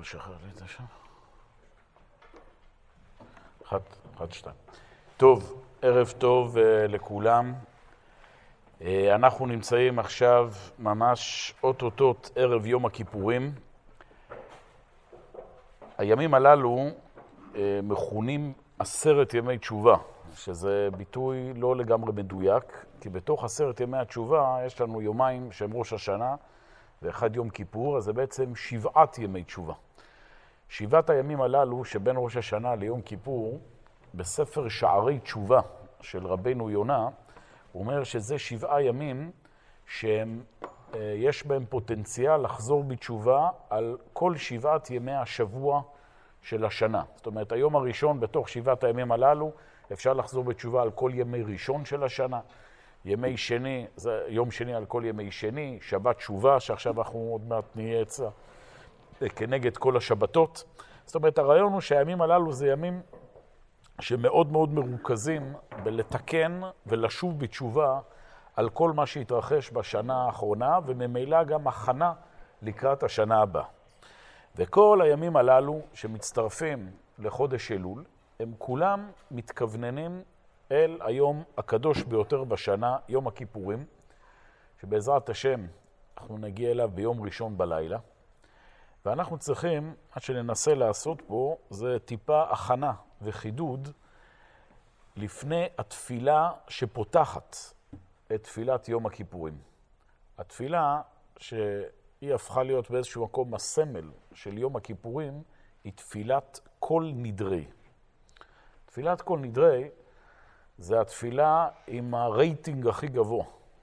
שחרר לי את השם. 1, 2. טוב, ערב טוב לכולם. אנחנו נמצאים עכשיו ממש אוטוטוט ערב יום הכיפורים. הימים הללו מכונים 10 ימי תשובה, שזה ביטוי לא לגמרי מדויק, כי בתוך 10 ימי התשובה יש לנו יומיים שהם ראש השנה ואחד יום כיפור, אז זה בעצם 7 ימי תשובה. 7 הימים הללו שבין ראש השנה ליום כיפור, בספר שערי תשובה של רבנו יונה, הוא אומר שזה 7 ימים שיש בהם פוטנציאל לחזור בתשובה על כל 7 ימי השבוע של השנה. זאת אומרת, היום הראשון בתוך 7 הימים הללו אפשר לחזור בתשובה על כל ימי ראשון של השנה. ימי שני, יום שני על כל ימי שני, שבת תשובה, שעכשיו אנחנו עוד מעט נהיה אצלה, כנגד כל השבתות. זאת אומרת, הרעיון הוא שהימים הללו זה ימים שמאוד מאוד מרוכזים בלתקן ולשוב בתשובה על כל מה שהתרחש בשנה האחרונה, וממילא גם הכנה לקראת השנה הבאה. וכל הימים הללו שמצטרפים לחודש אלול, הם כולם מתכווננים אל היום הקדוש ביותר בשנה, יום הכיפורים, שבעזרת השם אנחנו נגיע אליו ביום ראשון בלילה. ואנחנו צריכים, עד שננסה לעשות פה, זה טיפה הכנה וחידוד לפני התפילה שפותחת את תפילת יום הכיפורים. התפילה שהיא הפכה להיות באיזשהו מקום הסמל של יום הכיפורים, היא תפילת כל נדרי. תפילת כל נדרי זה התפילה עם הרייטינג הכי גבוה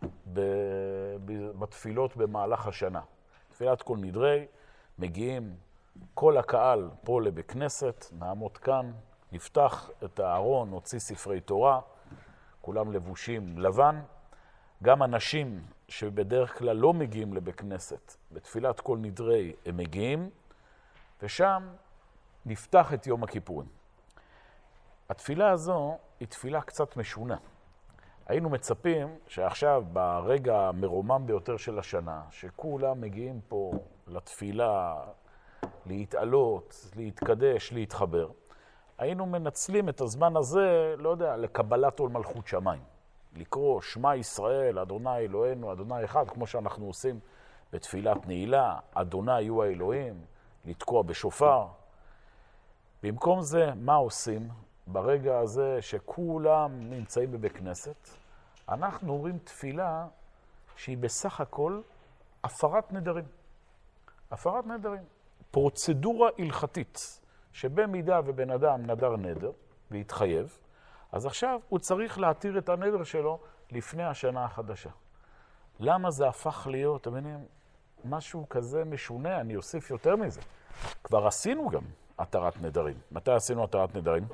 בתפילות במהלך השנה. תפילת כל נדרי, מגיעים כל הקהל פה לבית כנסת, נעמוד כאן, נפתח את הארון, נוציא ספרי תורה, כולם לבושים לבן. גם אנשים שבדרך כלל לא מגיעים לבית כנסת, בתפילת כל נדרי הם מגיעים, ושם נפתח את יום הכיפורים. התפילה הזו היא תפילה קצת משונה. היינו מצפים שעכשיו ברגע המרומם ביותר של השנה, שכולם מגיעים פה לתפילה, להתעלות, להתקדש, להתחבר, היינו מנצלים את הזמן הזה, לא יודע, לקבלת עול מלכות שמיים. לקרוא שמע ישראל, אדוני אלוהינו, אדוני אחד, כמו שאנחנו עושים בתפילת נעילה, אדוני הוא האלוהים, לתקוע בשופר. במקום זה, מה עושים? ברגע הזה שכולם נמצאים בבית כנסת, אנחנו אומרים תפילה שהיא בסך הכל הפרת נדרים. הפרת נדרים. פרוצדורה הלכתית, שבמידה ובן אדם נדר נדר והתחייב, אז עכשיו הוא צריך להתיר את הנדר שלו לפני השנה החדשה. למה זה הפך להיות, אתם מבינים, משהו כזה משונה? אני אוסיף יותר מזה. כבר עשינו גם התרת נדרים. מתי עשינו התרת נדרים?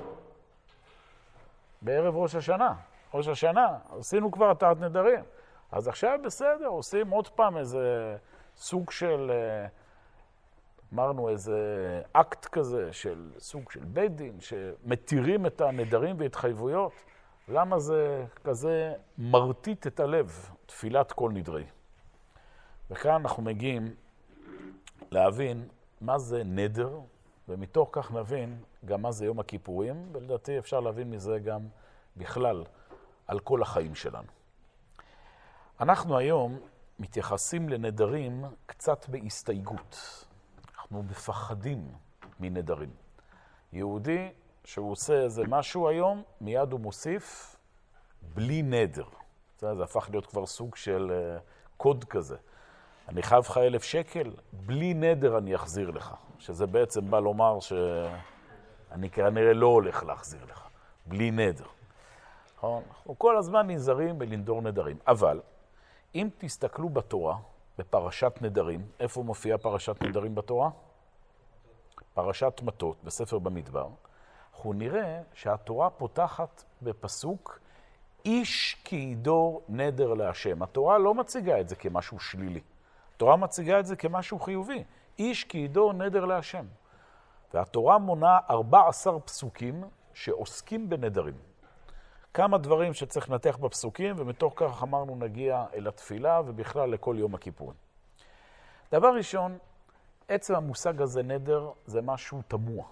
בערב ראש השנה. ראש השנה, עשינו כבר התרת נדרים. אז עכשיו בסדר, עושים עוד פעם איזה סוג של, אמרנו איזה אקט כזה, של סוג של בית דין, שמתירים את הנדרים והתחייבויות. למה זה כזה מרטיט את הלב, תפילת כל נדרי? וכאן אנחנו מגיעים להבין מה זה נדר, ומתוך כך נבין גם מה זה יום הכיפורים, ולדעתי אפשר להבין מזה גם בכלל על כל החיים שלנו. אנחנו היום מתייחסים לנדרים קצת בהסתייגות. אנחנו מפחדים מנדרים. יהודי שהוא עושה איזה משהו היום, מיד הוא מוסיף בלי נדר. זה הפך להיות כבר סוג של קוד כזה. אני חייב לך 1,000 שקל, בלי נדר אני אחזיר לך. שזה בעצם בא לומר שאני כנראה לא הולך להחזיר לך. בלי נדר. אנחנו כל הזמן נזהרים בלנדור נדרים. אבל אם תסתכלו בתורה, בפרשת נדרים, איפה מופיעה פרשת נדרים בתורה? פרשת מטות, בספר במדבר. אנחנו נראה שהתורה פותחת בפסוק, איש כי ידור נדר להשם. התורה לא מציגה את זה כמשהו שלילי. התורה מציגה את זה כמשהו חיובי. איש כי ידור נדר להשם. והתורה מונה 14 פסוקים שעוסקים בנדרים. כמה דברים שצריך לנתח בפסוקים, ומתוך כך אמרנו נגיע אל התפילה ובכלל לכל יום הכיפורים. דבר ראשון, עצם המושג הזה נדר זה משהו תמוה.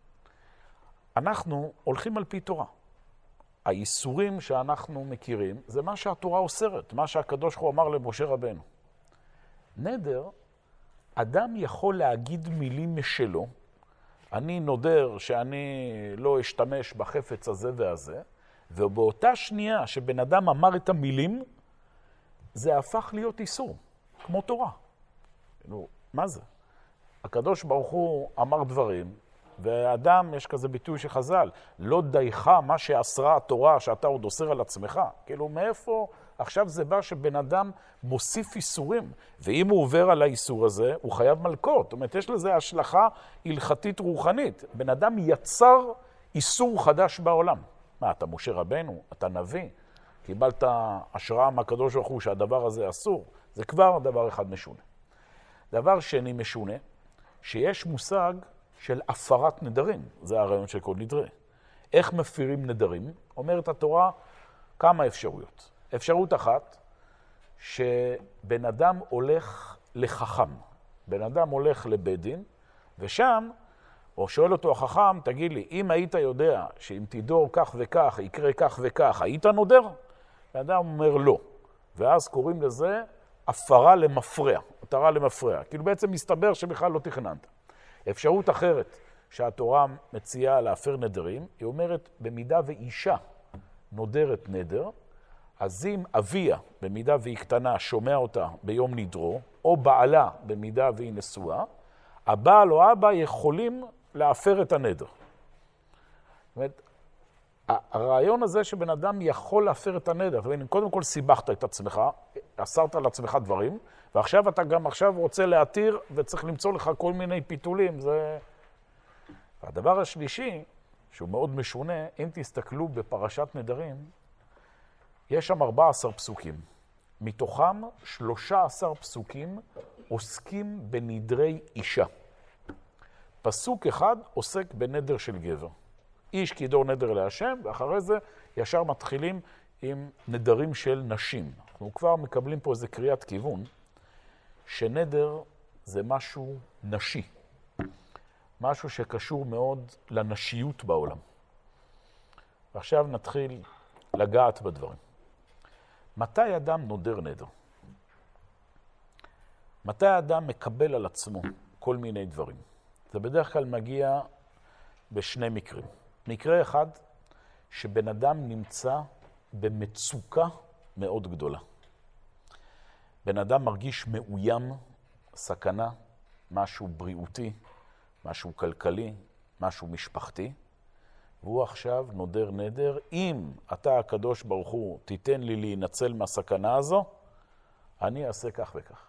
אנחנו הולכים על פי תורה. האיסורים שאנחנו מכירים זה מה שהתורה אוסרת, מה שהקדוש ברוך הוא אמר למשה רבנו. נדר, אדם יכול להגיד מילים משלו, אני נודר שאני לא אשתמש בחפץ הזה והזה, ובאותה שנייה שבן אדם אמר את המילים, זה הפך להיות איסור, כמו תורה. מה זה? הקדוש ברוך הוא אמר דברים, ואדם, יש כזה ביטוי שחז"ל, לא דייך מה שאסרה התורה שאתה עוד אוסר על עצמך. כאילו, מאיפה עכשיו זה בא שבן אדם מוסיף איסורים, ואם הוא עובר על האיסור הזה, הוא חייב מלכות. זאת אומרת, יש לזה השלכה הלכתית רוחנית. בן אדם יצר איסור חדש בעולם. מה, אתה משה רבנו? אתה נביא? קיבלת השראה מהקדוש ברוך הוא שהדבר הזה אסור? זה כבר דבר אחד משונה. דבר שני משונה, שיש מושג של הפרת נדרים. זה הרעיון של כל נדרי. איך מפירים נדרים? אומרת התורה כמה אפשרויות. אפשרות אחת, שבן אדם הולך לחכם. בן אדם הולך לבית דין, ושם, או שואל אותו החכם, תגיד לי, אם היית יודע שאם תדור כך וכך, יקרה כך וכך, היית נודר? בן אדם אומר לא. ואז קוראים לזה הפרה למפרע, התרה למפרע. כאילו בעצם מסתבר שבכלל לא תכננת. אפשרות אחרת שהתורה מציעה להפר נדרים, היא אומרת, במידה ואישה נודרת נדר, אז אם אביה, במידה והיא קטנה, שומע אותה ביום נדרו, או בעלה, במידה והיא נשואה, הבעל או אבא יכולים להפר את הנדר. זאת אומרת, הרעיון הזה שבן אדם יכול להפר את הנדר, קודם כל סיבכת את עצמך, אסרת על עצמך דברים, ועכשיו אתה גם עכשיו רוצה להתיר, וצריך למצוא לך כל מיני פיתולים. זה... והדבר השלישי, שהוא מאוד משונה, אם תסתכלו בפרשת נדרים, יש שם 14 פסוקים. מתוכם 13 פסוקים עוסקים בנדרי אישה. פסוק אחד עוסק בנדר של גבר. איש כידור נדר להשם, ואחרי זה ישר מתחילים עם נדרים של נשים. אנחנו כבר מקבלים פה איזה קריאת כיוון, שנדר זה משהו נשי. משהו שקשור מאוד לנשיות בעולם. ועכשיו נתחיל לגעת בדברים. מתי אדם נודר נדר? מתי אדם מקבל על עצמו כל מיני דברים? זה בדרך כלל מגיע בשני מקרים. מקרה אחד, שבן אדם נמצא במצוקה מאוד גדולה. בן אדם מרגיש מאוים, סכנה, משהו בריאותי, משהו כלכלי, משהו משפחתי, והוא עכשיו נודר נדר, אם אתה הקדוש ברוך הוא תיתן לי להינצל מהסכנה הזו, אני אעשה כך וכך.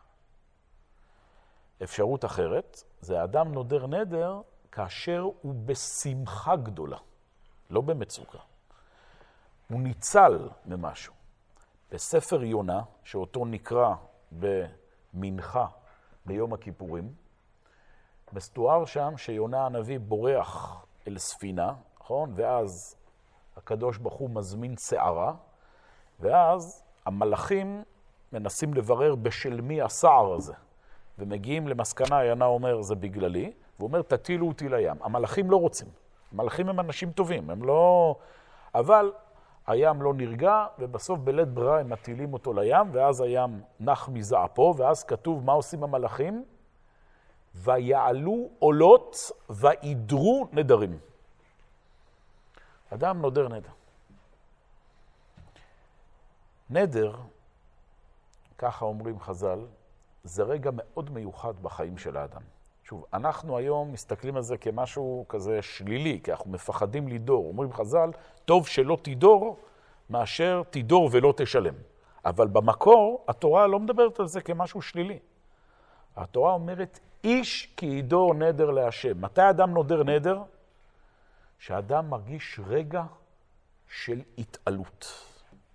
אפשרות אחרת, זה אדם נודר נדר כאשר הוא בשמחה גדולה, לא במצוקה. הוא ניצל ממשהו. בספר יונה, שאותו נקרא במנחה ביום הכיפורים, מסתואר שם שיונה הנביא בורח אל ספינה, נכון? ואז הקדוש ברוך הוא מזמין שערה, ואז המלאכים מנסים לברר בשל מי השער הזה, ומגיעים למסקנה, יונה אומר, זה בגללי, והוא אומר, תטילו אותי לים. המלאכים לא רוצים. המלאכים הם אנשים טובים, הם לא... אבל הים לא נרגע, ובסוף בלית ברירה הם מטילים אותו לים, ואז הים נח מזעפו, ואז כתוב מה עושים המלאכים? ויעלו עולות וידרו נדרים. אדם נודר נדר. נדר, ככה אומרים חז"ל, זה רגע מאוד מיוחד בחיים של האדם. שוב, אנחנו היום מסתכלים על זה כמשהו כזה שלילי, כי אנחנו מפחדים לדור. אומרים חז"ל, טוב שלא תדור, מאשר תדור ולא תשלם. אבל במקור, התורה לא מדברת על זה כמשהו שלילי. התורה אומרת, איש כי ידור נדר להשם. מתי אדם נודר נדר? שהאדם מרגיש רגע של התעלות.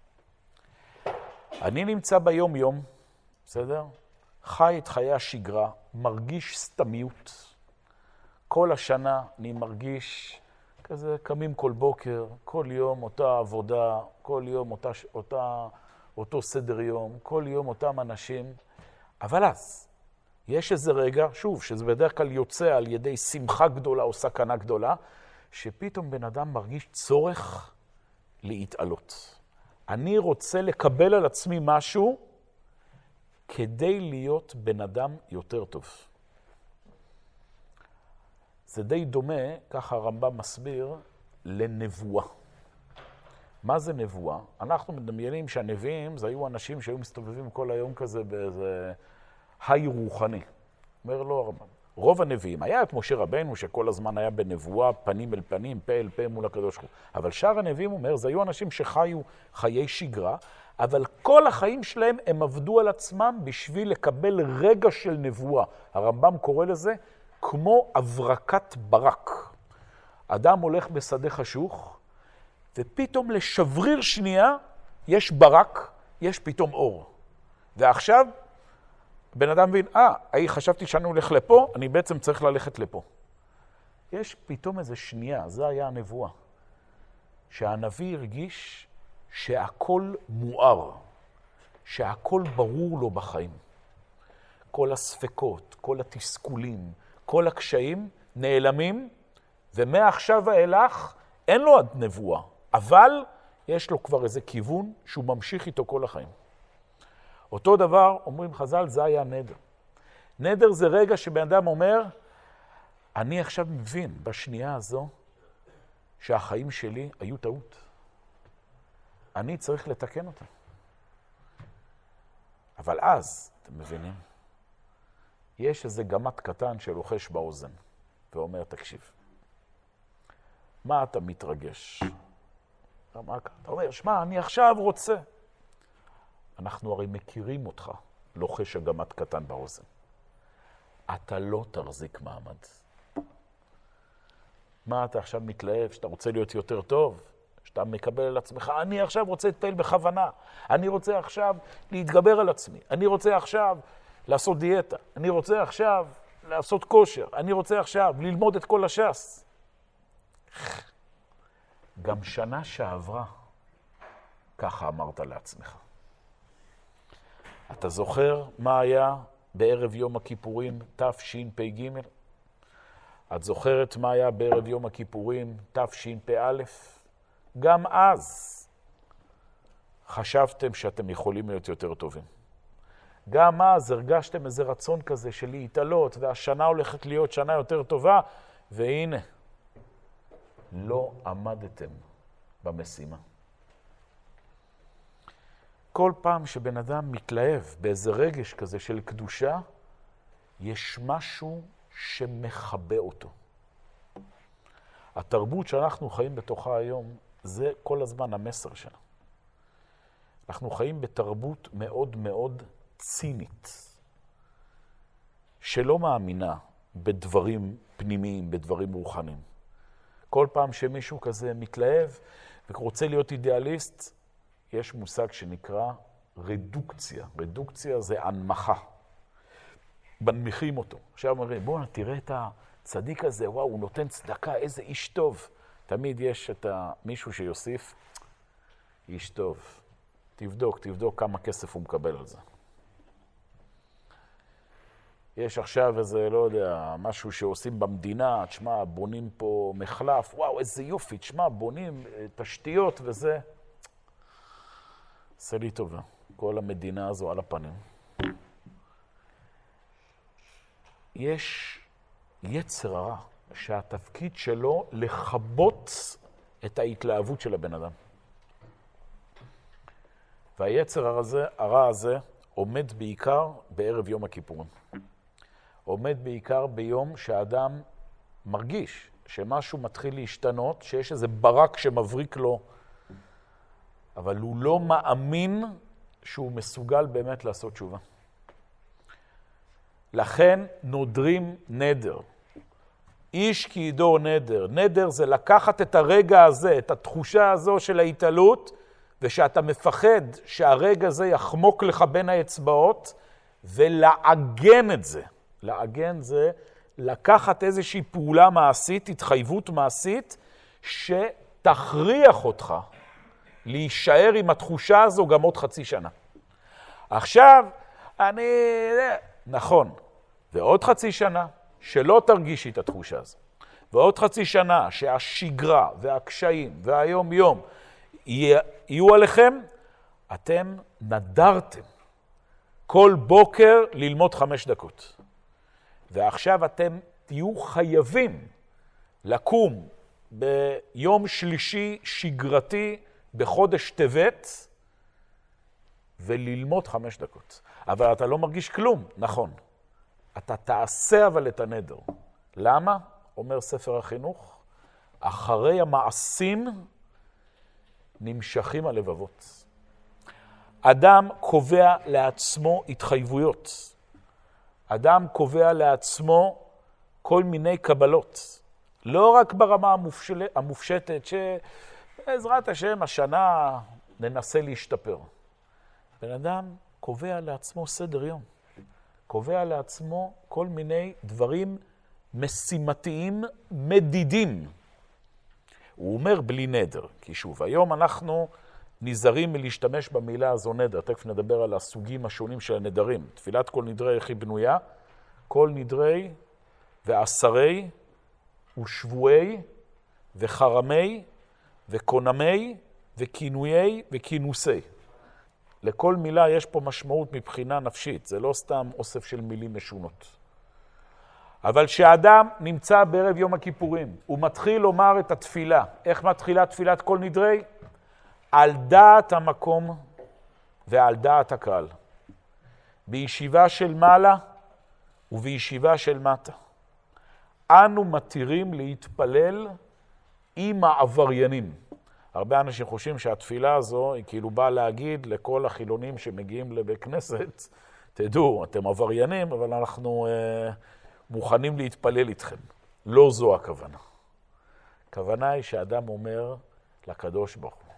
אני נמצא ביום-יום, בסדר? חי את חיי השגרה, מרגיש סתמיות. כל השנה אני מרגיש כזה, קמים כל בוקר, כל יום אותה עבודה, כל יום אותו סדר יום, כל יום אותם אנשים. אבל אז, יש איזה רגע, שוב, שזה בדרך כלל יוצא על ידי שמחה גדולה או סכנה גדולה, שפתאום בן אדם מרגיש צורך להתעלות. אני רוצה לקבל על עצמי משהו כדי להיות בן אדם יותר טוב. זה די דומה, ככה הרמב"ם מסביר, לנבואה. מה זה נבואה? אנחנו מדמיינים שהנביאים זה היו אנשים שהיו מסתובבים כל היום כזה באיזה היי רוחני. אומר לו הרמב"ם, רוב הנביאים, היה את משה רבנו שכל הזמן היה בנבואה, פנים אל פנים, פה אל פה מול הקדוש ברוך הוא. אבל שאר הנביאים, אומר, זה היו אנשים שחיו חיי שגרה, אבל כל החיים שלהם הם עבדו על עצמם בשביל לקבל רגע של נבואה. הרמב"ם קורא לזה כמו הברקת ברק. אדם הולך בשדה חשוך, ופתאום לשבריר שנייה יש ברק, יש פתאום אור. ועכשיו בן אדם מבין, חשבתי שאני הולך לפה, אני בעצם צריך ללכת לפה. יש פתאום איזה שנייה, זה היה הנבואה, שהנביא הרגיש שהכל מואר, שהכל ברור לו בחיים. כל הספקות, כל התסכולים, כל הקשיים נעלמים, ומעכשיו ואילך אין לו עד נבואה, אבל יש לו כבר איזה כיוון שהוא ממשיך איתו כל החיים. אותו דבר, אומרים חז"ל, זה היה נדר. נדר זה רגע שבן אדם אומר, אני עכשיו מבין בשנייה הזו שהחיים שלי היו טעות. אני צריך לתקן אותם. אבל אז, אתם מבינים, יש איזה גמת קטן שלוחש באוזן, ואומר, תקשיב, מה אתה מתרגש? אתה אומר, שמע, אני עכשיו רוצה. אנחנו הרי מכירים אותך, לוחש הגמת קטן באוזן. אתה לא תחזיק מעמד. מה אתה עכשיו מתלהב, שאתה רוצה להיות יותר טוב? שאתה מקבל על עצמך, אני עכשיו רוצה לטפל בכוונה. אני רוצה עכשיו להתגבר על עצמי. אני רוצה עכשיו לעשות דיאטה. אני רוצה עכשיו לעשות כושר. אני רוצה עכשיו ללמוד את כל הש"ס. גם שנה שעברה, ככה אמרת לעצמך. אתה זוכר מה היה בערב יום הכיפורים תשפ"ג? את זוכרת מה היה בערב יום הכיפורים תשפ"א? גם אז חשבתם שאתם יכולים להיות יותר טובים. גם אז הרגשתם איזה רצון כזה של להתעלות, והשנה הולכת להיות שנה יותר טובה, והנה, לא עמדתם במשימה. כל פעם שבן אדם מתלהב באיזה רגש כזה של קדושה, יש משהו שמחבא אותו. התרבות שאנחנו חיים בתוכה היום, זה כל הזמן המסר שלה. אנחנו חיים בתרבות מאוד מאוד צינית, שלא מאמינה בדברים פנימיים, בדברים רוחניים. כל פעם שמישהו כזה מתלהב ורוצה להיות אידיאליסט, יש מושג שנקרא רדוקציה. רדוקציה זה הנמכה. מנמיכים אותו. עכשיו אומרים, בואו תראה את הצדיק הזה, וואו, הוא נותן צדקה, איזה איש טוב. תמיד יש את מישהו שיוסיף, איש טוב. תבדוק כמה כסף הוא מקבל על זה. יש עכשיו איזה, לא יודע, משהו שעושים במדינה, תשמע, בונים פה מחלף, וואו, איזה יופי, תשמע, בונים תשתיות וזה. עשה לי טובה, כל המדינה הזו על הפנים. יש יצר הרע שהתפקיד שלו לחבות את ההתלהבות של הבן אדם. והיצר הרע הזה עומד בעיקר בערב יום הכיפורים. עומד בעיקר ביום שהאדם מרגיש שמשהו מתחיל להשתנות, שיש איזה ברק שמבריק לו, אבל הוא לא מאמין שהוא מסוגל באמת לעשות תשובה. לכן נודרים נדר. איש כי ידור נדר. נדר זה לקחת את הרגע הזה, את התחושה הזו של ההתעלות, ושאתה מפחד שהרגע הזה יחמוק לך בין האצבעות, ולעגן את זה. לעגן זה לקחת איזושהי פעולה מעשית, התחייבות מעשית, שתכריח אותך להישאר עם התחושה הזו גם עוד חצי שנה. עכשיו, נכון, ועוד חצי שנה שלא תרגישי את התחושה הזו. ועוד חצי שנה שהשגרה והקשיים והיום יום יהיו עליכם, אתם נדרתם כל בוקר ללמוד 5 דקות. ועכשיו אתם תהיו חייבים לקום ביום שלישי שגרתי בחודש טבת וללמוד 5 דקות. אבל אתה לא מרגיש כלום, נכון. אתה תעשה אבל את הנדר. למה? אומר ספר החינוך, אחרי המעשים נמשכים הלבבות. אדם קובע לעצמו התחייבויות. אדם קובע לעצמו כל מיני קבלות. לא רק ברמה המופשטת שבעזרת השם השנה ננסה להשתפר. בן אדם קובע לעצמו סדר יום. קובע לעצמו כל מיני דברים משימתיים מדידים. הוא אומר בלי נדר, כי שוב, היום אנחנו נזהרים מלהשתמש במילה הזו נדר. תכף נדבר על הסוגים השונים של הנדרים. תפילת כל נדרי איך היא בנויה? כל נדרי ועשרי ושבועי וחרמי וקונמי וכינויי וכינוסי. לכל מילה יש פה משמעות מבחינה נפשית. זה לא סתם אוסף של מילים משונות. אבל כשאדם נמצא בערב יום הכיפורים, הוא מתחיל לומר את התפילה. איך מתחילה תפילת כל נדרי? על דעת המקום ועל דעת הקהל. בישיבה של מעלה ובישיבה של מטה. אנו מתירים להתפלל עם העבריינים. הרבה אנשים חושבים שהתפילה הזו היא כאילו באה להגיד לכל החילונים שמגיעים לבית כנסת, תדעו, אתם עבריינים, אבל אנחנו מוכנים להתפלל איתכם. לא זו הכוונה. הכוונה היא שאדם אומר לקדוש ברוך הוא,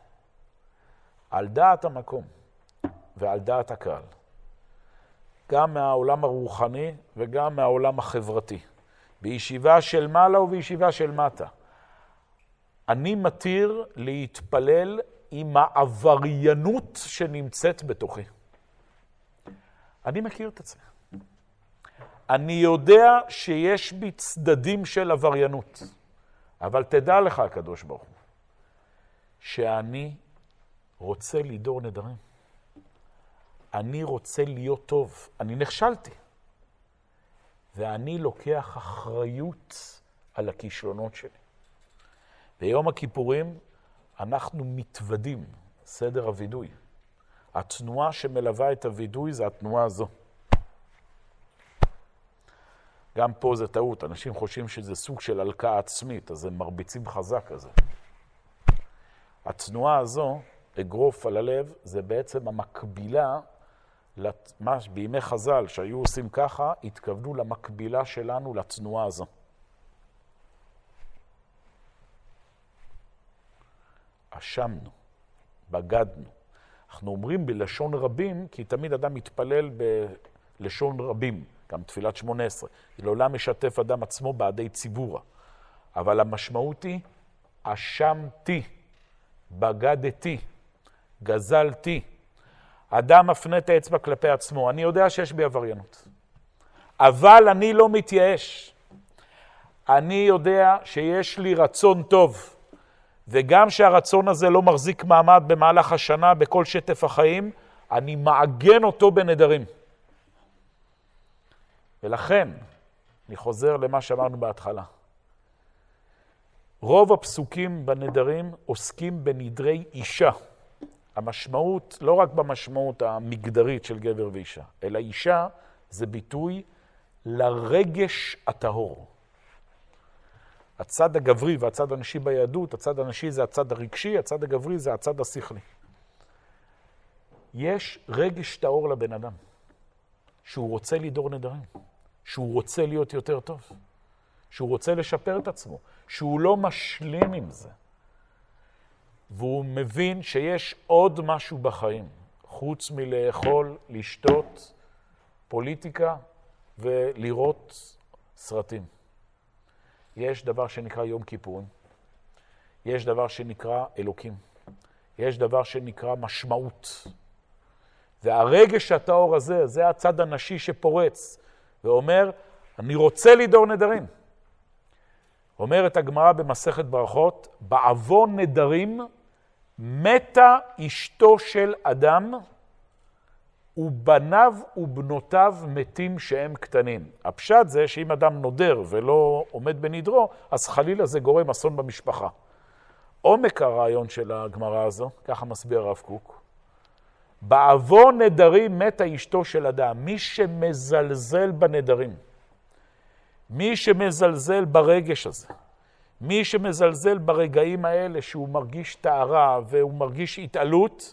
על דעת המקום ועל דעת הקהל, גם מהעולם הרוחני וגם מהעולם החברתי, בישיבה של מעלה ובישיבה של מטה. אני מתיר להתפלל עם העבריינות שנמצאת בתוכי. אני מכיר את עצמי. אני יודע שיש בי צדדים של עבריינות, אבל תדע לך הקדוש ברוך הוא, שאני רוצה לדור נדרים. אני רוצה להיות טוב. אני נכשלתי. ואני לוקח אחריות על הכישלונות שלי. ביום הכיפורים אנחנו מתוודים, סדר הוידוי. התנועה שמלווה את הוידוי זה התנועה הזו. גם פה זה טעות, אנשים חושבים שזה סוג של הלקאה עצמית, אז הם מרביצים חזק הזה. התנועה הזו, אגרוף על הלב, זה בעצם המקבילה, בימי חז"ל שהיו עושים ככה, התכוונו למקבילה שלנו לתנועה הזו. אשמנו, בגדנו. אנחנו אומרים בלשון רבים, כי תמיד אדם מתפלל בלשון רבים, גם תפילת 18. לעולם משתף אדם עצמו בעדי ציבורה. אבל המשמעות היא, אשמתי, בגדתי, גזלתי. אדם מפנה את האצבע כלפי עצמו. אני יודע שיש בי עבריינות. אבל אני לא מתייאש. אני יודע שיש לי רצון טוב. וגם שהרצון הזה לא מחזיק מעמד במהלך השנה, בכל שטף החיים, אני מעגן אותו בנדרים. ולכן, אני חוזר למה שאמרנו בהתחלה. רוב הפסוקים בנדרים עוסקים בנדרי אישה. המשמעות, לא רק במשמעות המגדרית של גבר ואישה, אלא אישה זה ביטוי לרגש הטהור. הצד הגברי והצד הנשי ביהדות, הצד הנשי זה הצד הרגשי, הצד הגברי זה הצד השכלי. יש רגש טהור לבן אדם, שהוא רוצה לדור נדרים, שהוא רוצה להיות יותר טוב, שהוא רוצה לשפר את עצמו, שהוא לא משלים עם זה. והוא מבין שיש עוד משהו בחיים, חוץ מלאכול, לשתות, פוליטיקה ולראות סרטים. יש דבר שנקרא יום כיפורים, יש דבר שנקרא אלוקים, יש דבר שנקרא משמעות. והרגש הטהור הזה, זה הצד הנשי שפורץ, ואומר, אני רוצה לדור נדרים. אומרת הגמרא במסכת ברכות, בעוון נדרים מתה אשתו של אדם, ובניו ובנותיו מתים שהם קטנים. הפשט זה שאם אדם נודר ולא עומד בנדרו, אז חלילה זה גורם אסון במשפחה. עומק הרעיון של הגמרא הזו, ככה מסביר הרב קוק, בעוון נדרים מתה אשתו של אדם, מי שמזלזל בנדרים, מי שמזלזל ברגש הזה, מי שמזלזל ברגעים האלה שהוא מרגיש טהרה והוא מרגיש התעלות,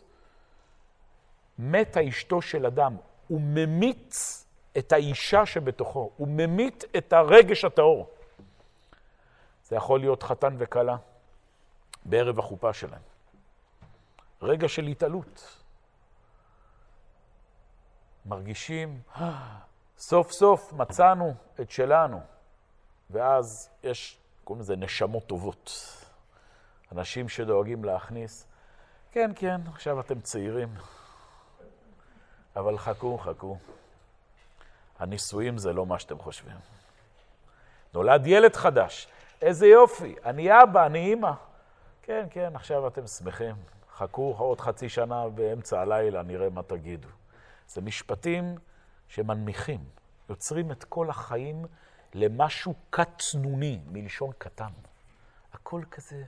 מתה אשתו של אדם, הוא ממית את האישה שבתוכו, הוא ממית את הרגש הטהור. זה יכול להיות חתן וכלה בערב החופה שלהם. רגע של התעלות. מרגישים, סוף סוף מצאנו את שלנו. ואז יש, קוראים לזה נשמות טובות. אנשים שדואגים להכניס, כן, כן, עכשיו אתם צעירים. אבל חכו, חכו. הנישואים זה לא מה שאתם חושבים. נולד ילד חדש. איזה יופי. אני אבא, אני אמא. כן, כן, עכשיו אתם שמחים. חכו עוד חצי שנה באמצע הלילה, נראה מה תגידו. זה משפטים שמנמיכים. יוצרים את כל החיים למשהו קטנוני, מלשון קטן. הכל כזה.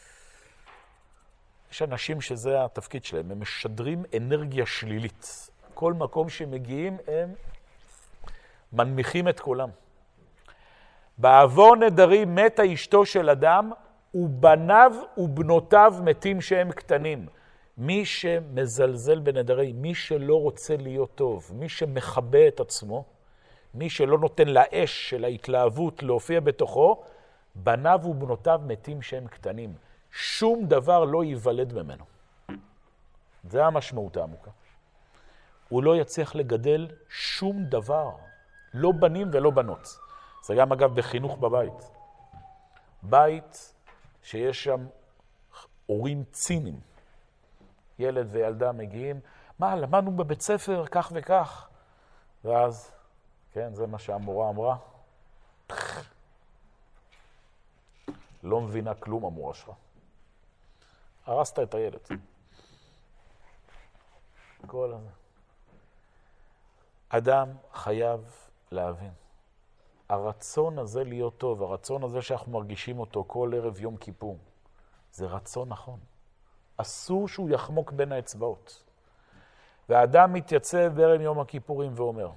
יש אנשים שזה התפקיד שלהם. הם משדרים אנרגיה שלילית. כל מקום שמגיעים הם מנמיכים את כולם. בעוון נדרים מתה אשתו של אדם, ובניו ובנותיו מתים שהם קטנים. מי שמזלזל בנדרים, מי שלא רוצה להיות טוב, מי שמחבא את עצמו, מי שלא נותן לאש של ההתלהבות להופיע בתוכו, בניו ובנותיו מתים שהם קטנים. שום דבר לא ייוולד ממנו. זה המשמעות העמוקה. הוא לא יצליח לגדל שום דבר, לא בנים ולא בנות. זה גם אגב בחינוך בבית. בית שיש שם הורים ציניים. ילד וילדה מגיעים, מה, למדנו בבית ספר כך וכך. ואז, כן, זה מה שהמורה אמרה. לא מבינה כלום המורה שלך. הרסת את הילד. כל הזה. אדם חייב להבין. הרצון הזה להיות טוב, הרצון הזה שאנחנו מרגישים אותו כל ערב יום כיפור, זה רצון נכון. אסור שהוא יחמוק בין האצבעות. והאדם מתייצב בערב יום הכיפורים ואומר,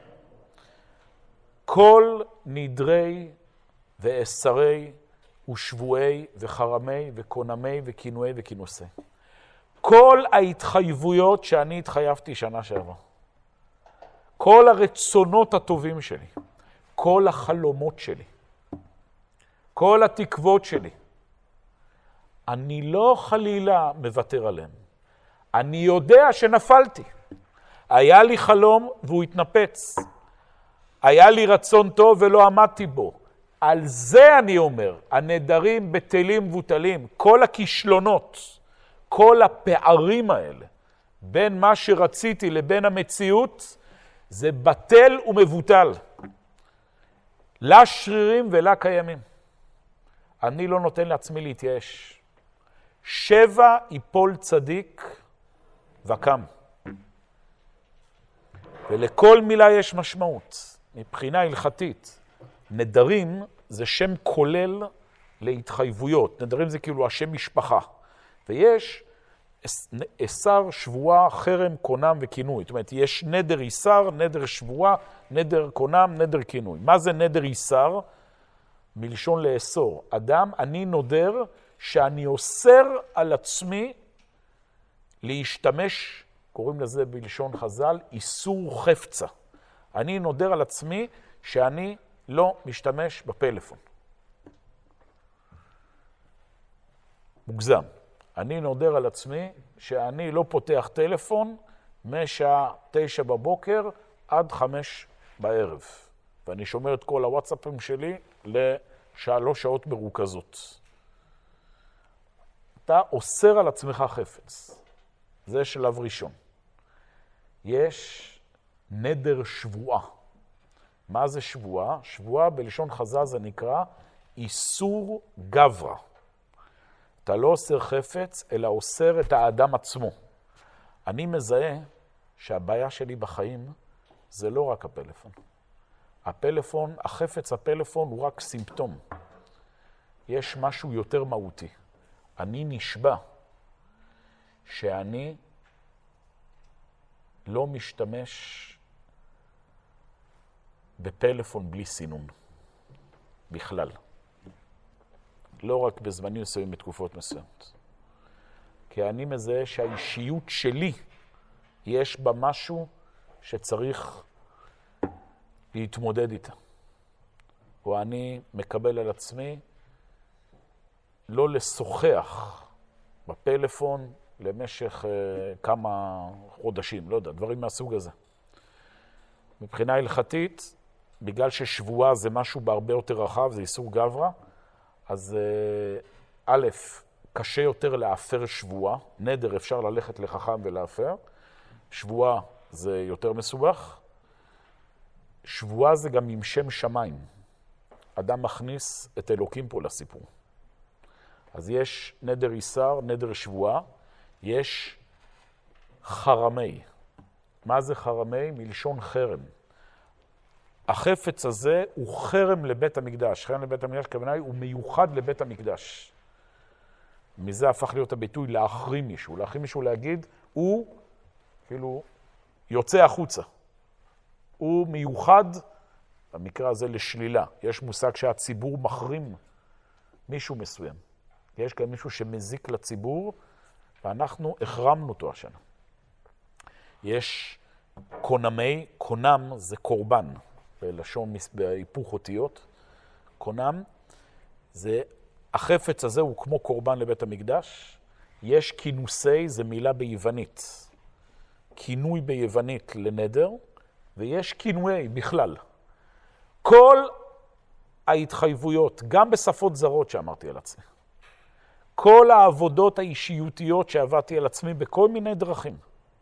כל נדרי ואסרי ושבועי וחרמי וקונמי וכינועי וכינוסי. כל ההתחייבויות שאני התחייבתי שנה שעברה. כל הרצונות הטובים שלי. כל החלומות שלי. כל התקוות שלי. אני לא חלילה מוותר עליהם. אני יודע שנפלתי. היה לי חלום והוא התנפץ. היה לי רצון טוב ולא עמדתי בו. על זה אני אומר, הנדרים בטלים ובוטלים, כל הכישלונות, כל הפערים האלה, בין מה שרציתי לבין המציאות, זה בטל ומבוטל. לה שרירים ולה קיימים. אני לא נותן לעצמי להתייאש. 7 יפול צדיק וקם. ולכל מילה יש משמעות. מבחינה הלכתית, נדרים זה שם כולל להתחייבויות. נדרים זה כאילו השם משפחה. ויש אסר, שבועה, חרם, קונם וכינוי. זאת אומרת, יש נדר איסר, נדר שבועה, נדר קונם, נדר כינוי. מה זה נדר איסר? מלשון לאסור. אדם, אני נודר שאני אוסר על עצמי להשתמש, קוראים לזה בלשון חז"ל, איסור חפצה. אני נודר על עצמי שאני לא משתמש בפלאפון. מוגזם. אני נודר על עצמי שאני לא פותח טלפון משעה 9 בבוקר עד 5 בערב. ואני שומר את כל הוואטסאפים שלי ל3 שעות מרוכזות. אתה אוסר על עצמך חפץ. זה שלב ראשון. יש נדר שבועה. מה זה שבועה? שבועה בלשון חז"ל זה נקרא איסור גברא. אתה לא אוסר חפץ, אלא אוסר את האדם עצמו. אני מזהה שהבעיה שלי בחיים זה לא רק הפלאפון. הפלאפון, החפץ הפלאפון הוא רק סימפטום. יש משהו יותר מהותי. אני נשבע שאני לא משתמש בפלאפון בלי סינון. בכלל. לא רק בזמנים מסוימים, בתקופות מסוימות. כי אני מזהה שהאישיות שלי יש בה משהו שצריך להתמודד איתה. או אני מקבל על עצמי לא לשוחח בפלאפון למשך כמה חודשים, לא יודע, דברים מהסוג הזה. מבחינה הלכתית, בגלל ששבועה זה משהו בהרבה יותר רחב, זה איסור גברא, אז א', קשה יותר להפר שבועה, נדר אפשר ללכת לחכם ולהפר, שבועה זה יותר מסובך, שבועה זה גם עם שם שמיים. אדם מכניס את אלוקים פה לסיפור. אז יש נדר איסר, נדר שבועה, יש חרמי. מה זה חרמי? מלשון חרם. החפץ הזה הוא חרם לבית המקדש. חרם לבית המקדש, כוונה הוא מיוחד לבית המקדש. מזה הפך להיות הביטוי להחרים מישהו. להחרים מישהו להגיד, הוא כאילו יוצא החוצה. הוא מיוחד, במקרה הזה לשלילה. יש מושג שהציבור מחרים מישהו מסוים. יש כאן מישהו שמזיק לציבור, ואנחנו החרמנו אותו השנה. יש קונמי, קונם זה קורבן, בלשון, בהיפוך אותיות. קונם, זה, החפץ הזה הוא כמו קורבן לבית המקדש. יש כינוסי, זה מילה ביוונית. כינוי ביוונית לנדר, ויש כינויי בכלל. כל ההתחייבויות, גם בשפות זרות שאמרתי על עצמי. כל העבודות האישיותיות שעבדתי על עצמי בכל מיני דרכים.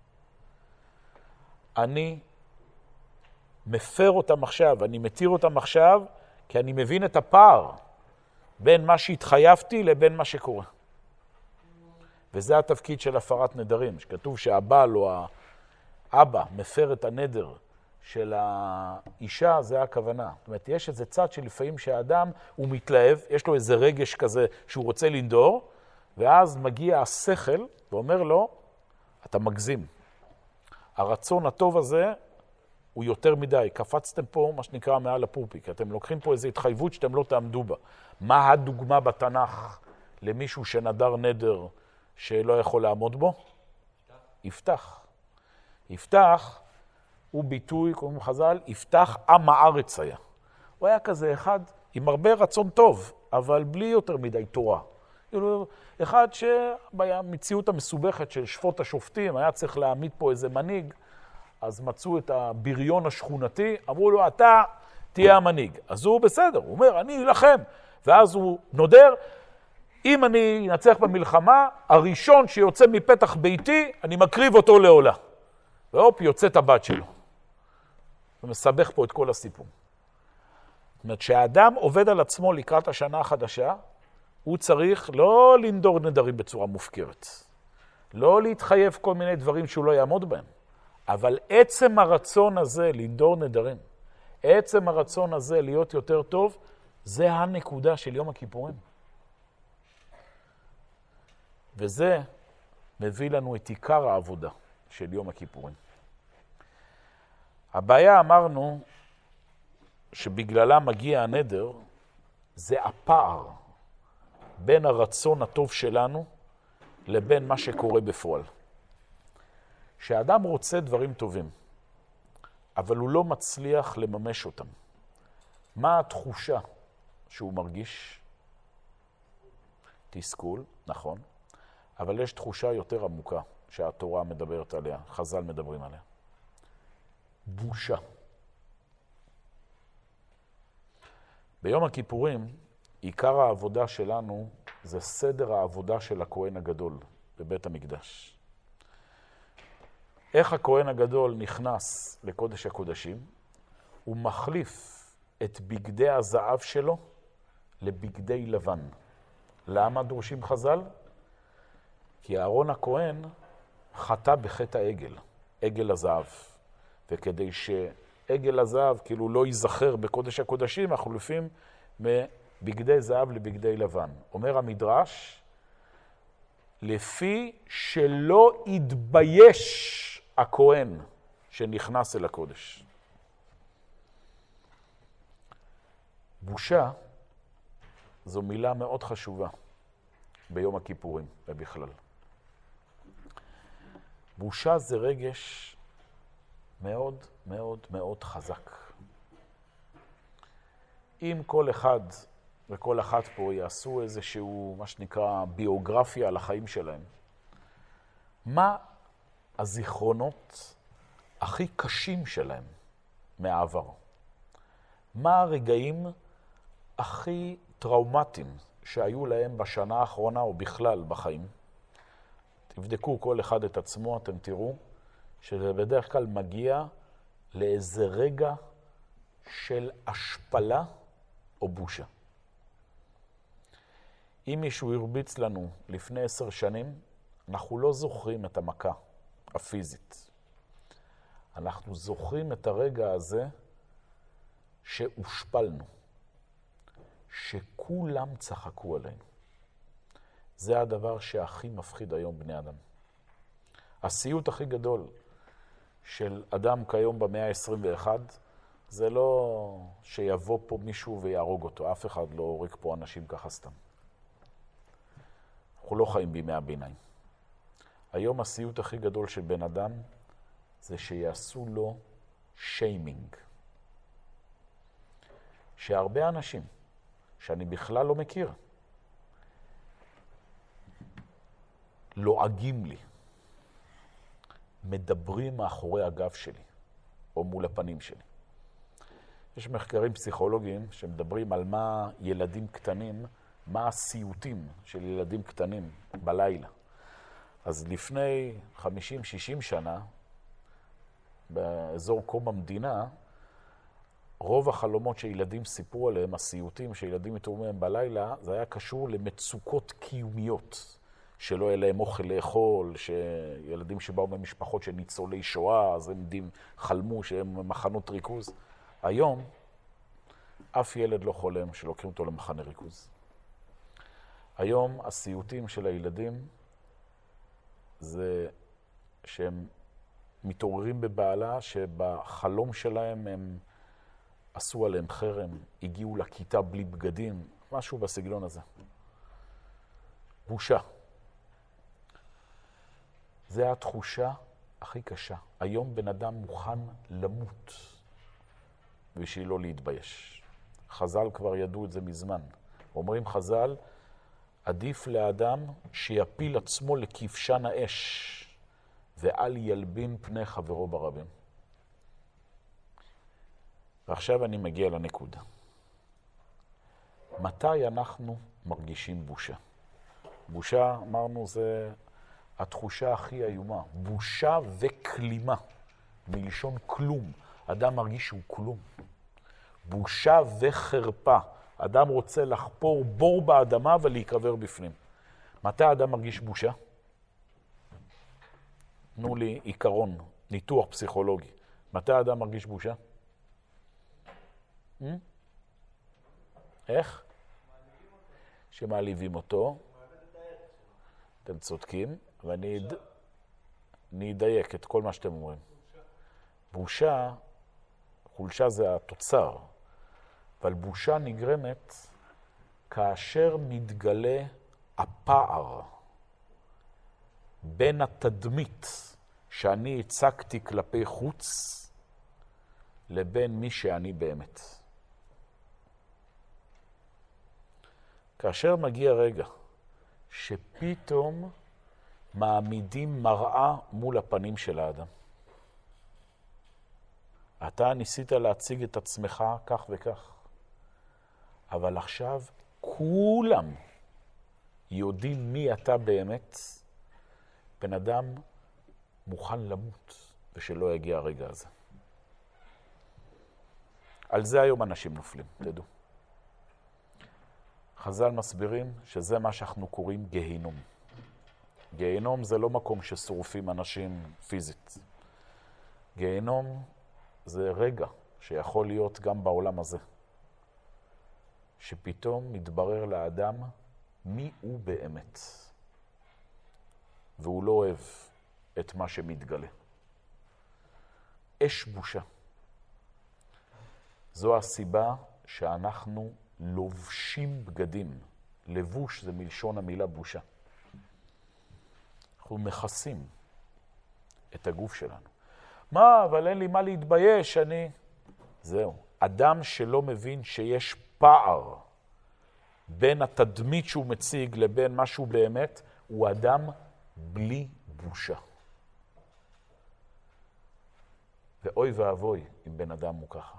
אני מפר אותם עכשיו, אני מתיר אותם עכשיו, כי אני מבין את הפער בין מה שהתחייבתי לבין מה שקורה. וזה התפקיד של הפרת נדרים, שכתוב שהבעל או האבא מפר את הנדר של האישה, זה הכוונה. זאת אומרת, יש איזה צד שלפעמים שהאדם הוא מתלהב, יש לו איזה רגש כזה שהוא רוצה לנדור, ואז מגיע השכל ואומר לו, אתה מגזים. הרצון הטוב הזה הוא יותר מדי. קפצתם פה מה שנקרא מעל הפורפיק. אתם לוקחים פה איזו התחייבות שאתם לא תעמדו בה. מה הדוגמה בתנ"ך למישהו שנדר נדר שלא יכול לעמוד בו? יפתח. יפתח הוא ביטוי, קוראים חז"ל, יפתח עם הארץ היה. הוא היה כזה אחד עם הרבה רצון טוב, אבל בלי יותר מדי תורה. אחד שבמציאות המסובכת של שפוט השופטים, היה צריך להעמיד פה איזה מנהיג, אז מצאו את הבריון השכונתי, אמרו לו, אתה תהיה המנהיג. אז הוא בסדר, הוא אומר, אני אלחם. ואז הוא נודר, אם אני אנצח במלחמה, הראשון שיוצא מפתח ביתי, אני מקריב אותו לעולה. והופ, יוצאת הבת שלו. ומסבך פה את כל הסיפור. זאת אומרת, שהאדם עובד על עצמו לקראת השנה החדשה, הוא צריך לא לנדור נדרים בצורה מופקרת. לא להתחייב כל מיני דברים שהוא לא יעמוד בהם. אבל עצם הרצון הזה לנדור נדרים, עצם הרצון הזה להיות יותר טוב, זה הנקודה של יום הכיפורים. וזה מביא לנו את עיקר העבודה של יום הכיפורים. הבעיה, אמרנו, שבגללה מגיע הנדר, זה הפער בין הרצון הטוב שלנו לבין מה שקורה בפועל. שהאדם רוצה דברים טובים, אבל הוא לא מצליח לממש אותם. מה התחושה שהוא מרגיש? תסכול, נכון, אבל יש תחושה יותר עמוקה שהתורה מדברת עליה, חז"ל מדברים עליה. בושה. ביום הכיפורים, עיקר העבודה שלנו זה סדר העבודה של הכהן הגדול בבית המקדש. איך הכהן הגדול נכנס לקודש הקודשים? הוא מחליף את בגדי הזהב שלו לבגדי לבן. למה דורשים חז"ל? כי אהרון הכהן חטא בחטא העגל, עגל הזהב. וכדי שעגל הזהב כאילו לא ייזכר בקודש הקודשים, אנחנו חולפים מבגדי זהב לבגדי לבן. אומר המדרש, לפי שלא יתבייש הכהן שנכנס אל הקודש. בושה זו מילה מאוד חשובה ביום הכיפורים ובכלל. בושה זה רגש מאוד מאוד מאוד חזק. אם כל אחד וכל אחת פה יעשו איזשהו, מה שנקרא, ביוגרפיה על החיים שלהם, מה הזיכרונות הכי קשים שלהם מהעבר? מה הרגעים הכי טראומטיים שהיו להם בשנה האחרונה או בכלל בחיים? תבדקו כל אחד את עצמו, אתם תראו שזה בדרך כלל מגיע לאיזה רגע של השפלה או בושה. אם מישהו הרביץ לנו לפני 10 שנים, אנחנו לא זוכרים את המכה הפיזית. אנחנו זוכרים את הרגע הזה שהושפלנו, שכולם צחקו עלינו. זה הדבר שהכי מפחיד היום בני אדם. הסיוט הכי גדול של אדם כיום במאה ה-21, זה לא שיבוא פה מישהו ויהרוג אותו. אף אחד לא הורג פה אנשים ככה סתם. אנחנו לא חיים בימי הביניים. היום הסיוט הכי גדול של בן אדם זה שיעשו לו שיימינג. שהרבה אנשים שאני בכלל לא מכיר לועגים לי, מדברים מאחורי הגב שלי או מול הפנים שלי. יש מחקרים פסיכולוגיים שמדברים על מה ילדים קטנים, מה הסיוטים של ילדים קטנים בלילה. אז לפני 50-60 שנה, באזור קום המדינה, רוב החלומות שילדים סיפרו עליהם, הסיוטים שילדים התעוררו מהם בלילה, זה היה קשור למצוקות קיומיות, שלא יהיה להם אוכל לאכול, שילדים שבאו ממשפחות של ניצולי שואה, אז הם חלמו שהם מחנות ריכוז. היום, אף ילד לא חולם שלוקחים אותו למחנה ריכוז. היום הסיוטים של הילדים זה שהם מתעוררים בבעלה, שבחלום שלהם הם עשו עליהם חרם, הגיעו לכיתה בלי בגדים, משהו בסגנון הזה. בושה. זה התחושה הכי קשה. היום בן אדם מוכן למות בשביל לא להתבייש. חז"ל כבר ידעו את זה מזמן. אומרים חז"ל, עדיף לאדם שיפיל עצמו לכבשן האש, ואל ילבין פני חברו ברבים. ועכשיו אני מגיע לנקודה. מתי אנחנו מרגישים בושה? בושה, אמרנו, זה התחושה הכי איומה. בושה וכלימה, מלשון כלום. אדם מרגיש שהוא כלום. בושה וחרפה. אדם רוצה לחפור בור באדמה ולהיקבר בפנים. מתי האדם מרגיש בושה? תנו לי עיקרון, ניתוח פסיכולוגי. מתי האדם מרגיש בושה? איך? שמעליבים אותו. אתם צודקים, ואני אדייק את כל מה שאתם אומרים. בושה, חולשה זה התוצר, אבל בושה נגרמת כאשר מתגלה הפער בין התדמית שאני הצגתי כלפי חוץ לבין מי שאני באמת. כאשר מגיע רגע שפתאום מעמידים מראה מול הפנים של האדם. אתה ניסית להציג את עצמך כך וכך, אבל עכשיו כולם יודעים מי אתה באמת. בן אדם מוכן למות ושלא יגיע הרגע הזה. על זה היום אנשים נופלים, תדעו. חז"ל מסבירים שזה מה שאנחנו קוראים גיהינום. גיהינום זה לא מקום ששורפים אנשים פיזית. גיהינום זה רגע שיכול להיות גם בעולם הזה. שפתאום מתברר לאדם מי הוא באמת. והוא לא אוהב את מה שמתגלה. אש בושה. זו הסיבה שאנחנו לובשים בגדים. לבוש זה מלשון המילה בושה. אנחנו מכסים את הגוף שלנו. מה, אבל אין לי מה להתבייש, זהו. אדם שלא מבין שיש פער בין התדמית שהוא מציג לבין מה שהוא באמת, הוא אדם בלי בושה. ואוי ואבוי אם בן אדם הוא ככה.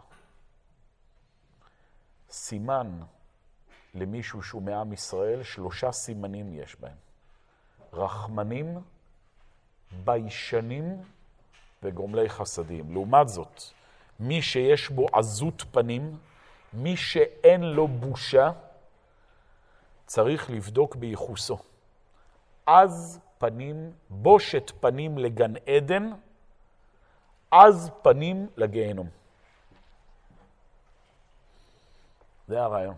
סימן למישהו שהוא מעם ישראל, 3 סימנים יש בהם. רחמנים, ביישנים וגומלי חסדים. לעומת זאת, מי שיש בו עזות פנים, מי שאין לו בושה, צריך לבדוק בייחוסו. אז פנים, בושת פנים לגן עדן, אז פנים לגיהנום. זה הרעיון.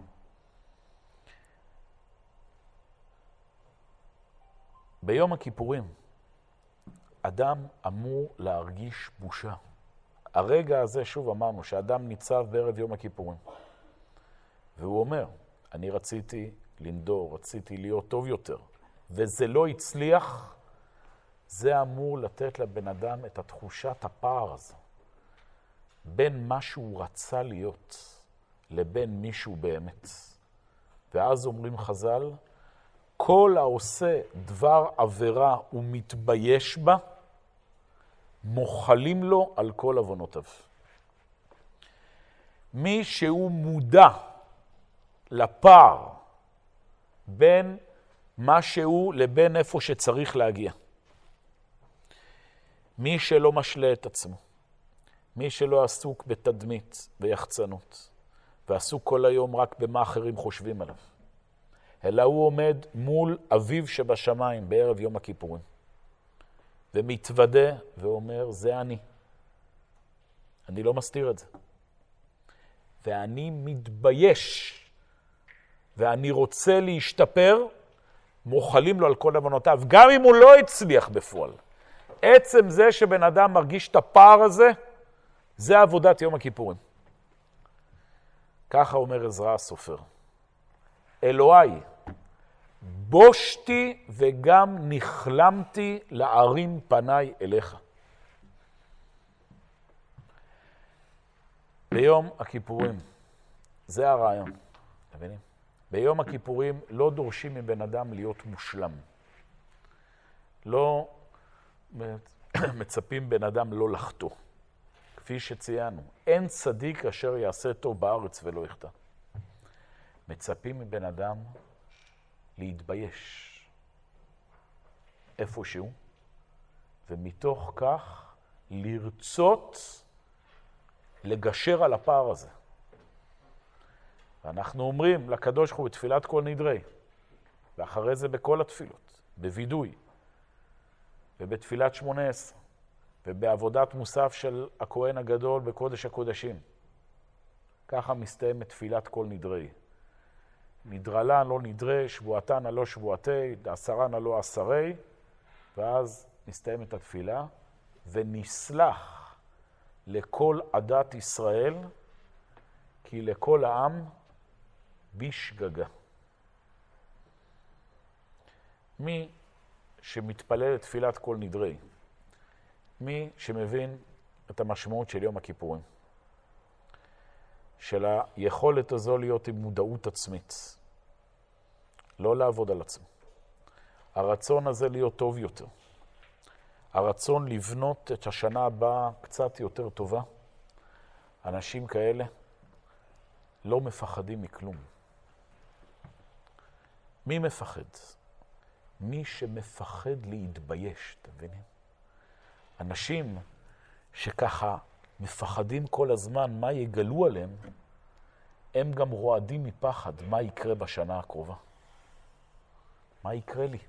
ביום הכיפורים, אדם אמור להרגיש בושה. הרגע הזה, שוב אמרנו, שאדם ניצב בערב יום הכיפורים. והוא אומר, אני רציתי לנדור, רציתי להיות טוב יותר, וזה לא הצליח, זה אמור לתת לבן אדם את התחושת הפער הזה. בין מה שהוא רצה להיות לבין מישהו באמת. ואז אומרים חז"ל, כל העושה דבר עבירה ומתבייש בה, מוחלים לו על כל עוונותיו. מי שהוא מודע לפער בין משהו לבין איפה שצריך להגיע. מי שלא משלה את עצמו, מי שלא עסוק בתדמית ויחצנות, ועסוק כל היום רק במה אחרים חושבים עליו, אלא הוא עומד מול אביו שבשמיים בערב יום הכיפורים, ומתוודה ואומר, זה אני. אני לא מסתיר את זה. ואני מתבייש, ואני רוצה להשתפר, מוחלים לו על כל עוונותיו, גם אם הוא לא הצליח בפועל. עצם זה שבן אדם מרגיש את הפער הזה, זה עבודת יום הכיפורים. ככה אומר עזרא הסופר. אלוהי, בושתי וגם נכלמתי להרים פניי אליך. ביום הכיפורים, זה הרעיון, מבינים? ביום הכיפורים לא דורשים מבן אדם להיות מושלם. לא מצפים בן אדם לא לחטוא. כפי שציינו, אין צדיק אשר יעשה טוב בארץ ולא יחטא. מצפים מבן אדם להתבייש איפשהו, ומתוך כך לרצות לגשר על הפער הזה. ואנחנו אומרים לקדוש ברוך הוא בתפילת כל נדרי, ואחרי זה בכל התפילות, בוידוי, ובתפילת 18, ובעבודת מוסף של הכהן הגדול בקודש הקודשים. ככה מסתיים את תפילת כל נדרי. נדרלן לא נדרי, שבועתן הלא שבועתי, עשרן הלא עשרי, ואז מסתיים את התפילה, ונסלח לכל עדת ישראל, כי לכל העם בשגגה. מי שמתפלל את תפילת כל נדרי, מי שמבין את המשמעות של יום הכיפורים, של היכולת הזו להיות עם מודעות עצמית, לא לעבוד על עצמו. הרצון הזה להיות טוב יותר, הרצון לבנות את השנה הבאה קצת יותר טובה, אנשים כאלה לא מפחדים מכלום. מי מפחד? מי שמפחד להתבייש, אתם מבינים? אנשים שככה מפחדים כל הזמן מה יגלו עליהם, הם גם רועדים מפחד מה יקרה בשנה הקרובה. מה יקרה לי?